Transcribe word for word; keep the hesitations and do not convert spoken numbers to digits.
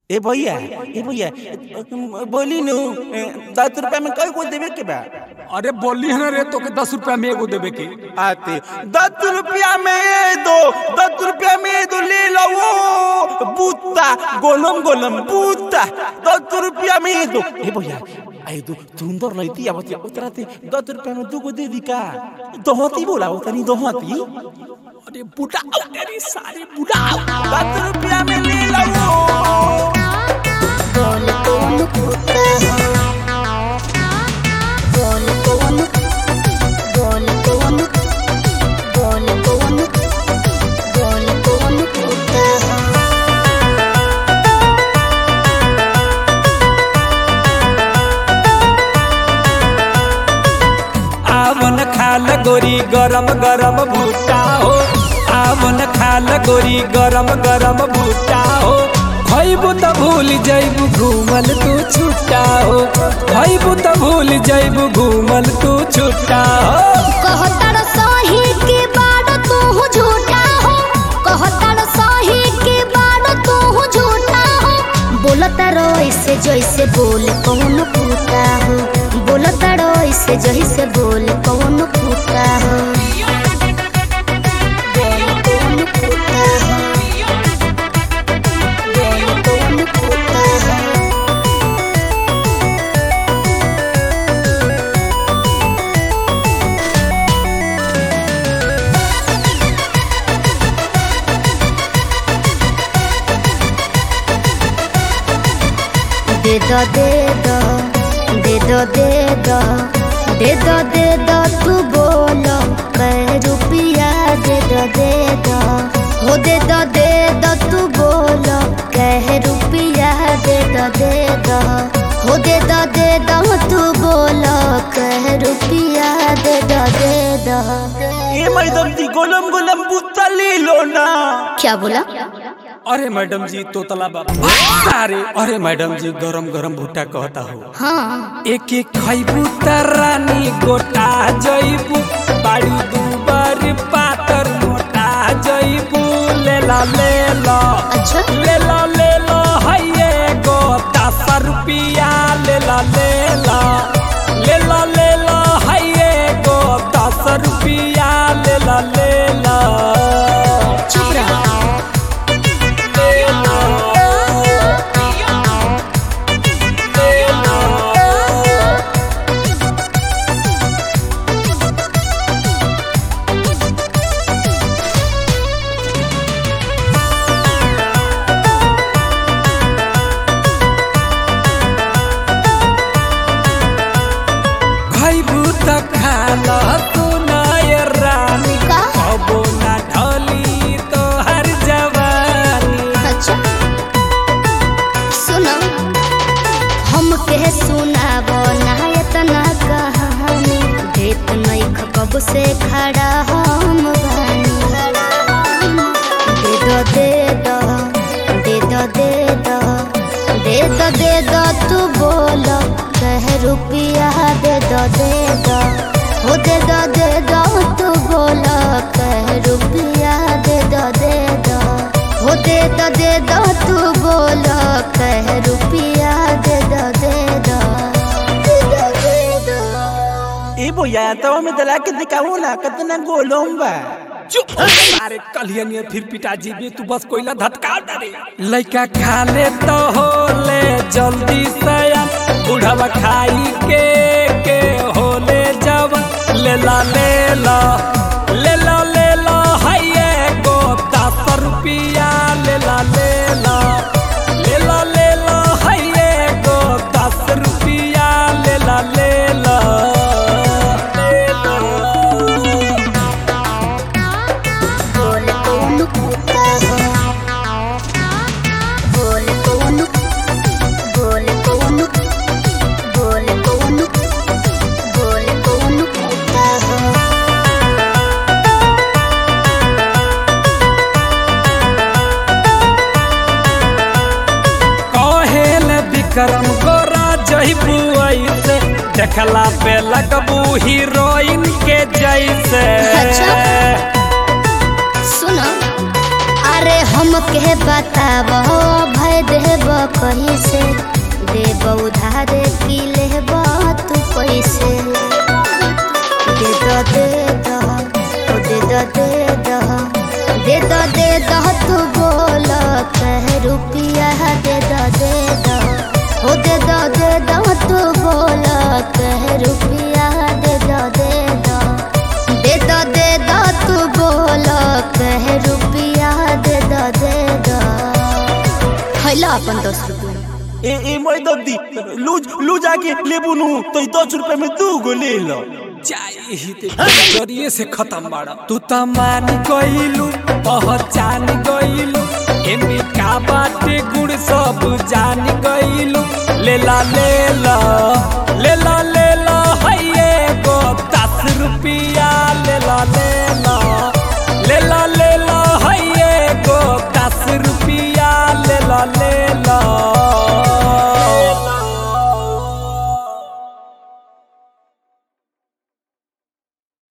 ए भैया ए भैया बोली नु दस रुपया में कई को देवे के बा। अरे बोली है ना रे तो के दस रुपया में एगो देवे के आते दस रुपया में ये दो दस रुपया में ये दो ले लो वो बूता गोलम गोलम बूता दस रुपया में ये दो। ए भैया आई दो सुंदर लईती आवत उतराते दस रुपया में दो को दे दी का दोहती बोला उतनी दोहती। अरे बुढ़ा तेरी सारी बुढ़ा दस रुपया में ले लो बोल कौन पूछता है बोल कौन बोल कौन बोल कौन बोल कौन पूछता है। आवन खाल गोरी गरम गरम भूटा हो आवन खाल गोरी गरम गरम भूटा हो खइबू त भूल जइबू घूमल तू छुट्टा हो खइबू त भूल जइबू घूमल तू छुट्टा हो। कहतर सही के बाड़ तू झूठा हो कहतर सही के बाड़ तू झूठा हो बोलता रो ऐसे जैसे बोल कौन पूछता हो बोलता रो ऐसे जैसे बोल कौन पूछता हो बोल कौन पूछता हो बोल कौन पूछता हो। दे दो दे दो दे दो दे दो दे दो दे दो तू बोलो कै रुपया दे दो दे दो हो दे दो दे दो तू बोलो कै रुपया दे दो दे दो हो दे दो दे दो तू बोलो कै रुपया दे दो दे दो। ए मैडम जी गोलम गोलम बूता ले लो ना। क्या बोला? अरे मैडम जी तो तला बाबा सारे अरे मैडम जी गरम गरम भुट्टा कहता हो हाँ एक एक खइबू त रानी गोटा जइबू बाड़ी दुबर पातर मोटा जइबू ले ला ले ला अच्छा ले ला ले ला हइए गो दस रुपया ले ला ले ला ले ला ले ला हइए गो दस रुपया ले ला ले ला। चुप रहा। खाला तू नाय रानी कबो ना ढली तो हर जवानी। अच्छा सुनो हम के सुनाबो ना इतना कहानी देत नहीं कब से खड़ा हम बानी दे दो दे दो दे दो दे दो दे दो दे दो तू बोलो कह रुपया दे दो दे दो हो दे दो दे दो तू बोलो कह रुपया दे दो दे दो हो दे दो दे दो तू बोलो कह रुपया दे दो दे दो दे दो दे दो। ए भैया तो में दला के दिखाओ ना कितना गोलम बा। चुप अरे कलियन फिर पिताजी भी तू बस कोयला धटका डरे लइका खा ले तो हो ले जल्दी से बुढ़वा खाई के के हो ले जब ले ला ले ला ले ला ले ला हइए गो दस रुपया ले ला ले ला ले ला ले ला हइए गो दस रुपया ले ला ले ला। बोल कौन पूछता है बोल कौन बोल कौन बोल कौन बोल कौन पूछता है। कहेल विक्रम गोरा जइबू ऐसे देखला पे लगबू हीरोइन के जैसे। अच्छा सुनो अरे हम के बात बताब भय देब कैसे देब उधार की लेब तू कैसे दे दो दे दो दे दो दे दो दे दो दे दो तू बोल कह रुपया दे दो दे दो हो दे दो दे दो तू बोल कह रुपया दे दो दे दो दे दो दे दो तू बोल कह रुपया दे दो दे दो हैला अपन दस रुपया ए ए मैं दद्दी लूज लूज आके लेबू नु तो दस रुपए में दू गो ले लो चाहिए ते जरिए से खत्म बाड़ा तू त मान गइलू पहचान गइलू एमे का बाटे गुड़ सब जान गइलू लेला लेला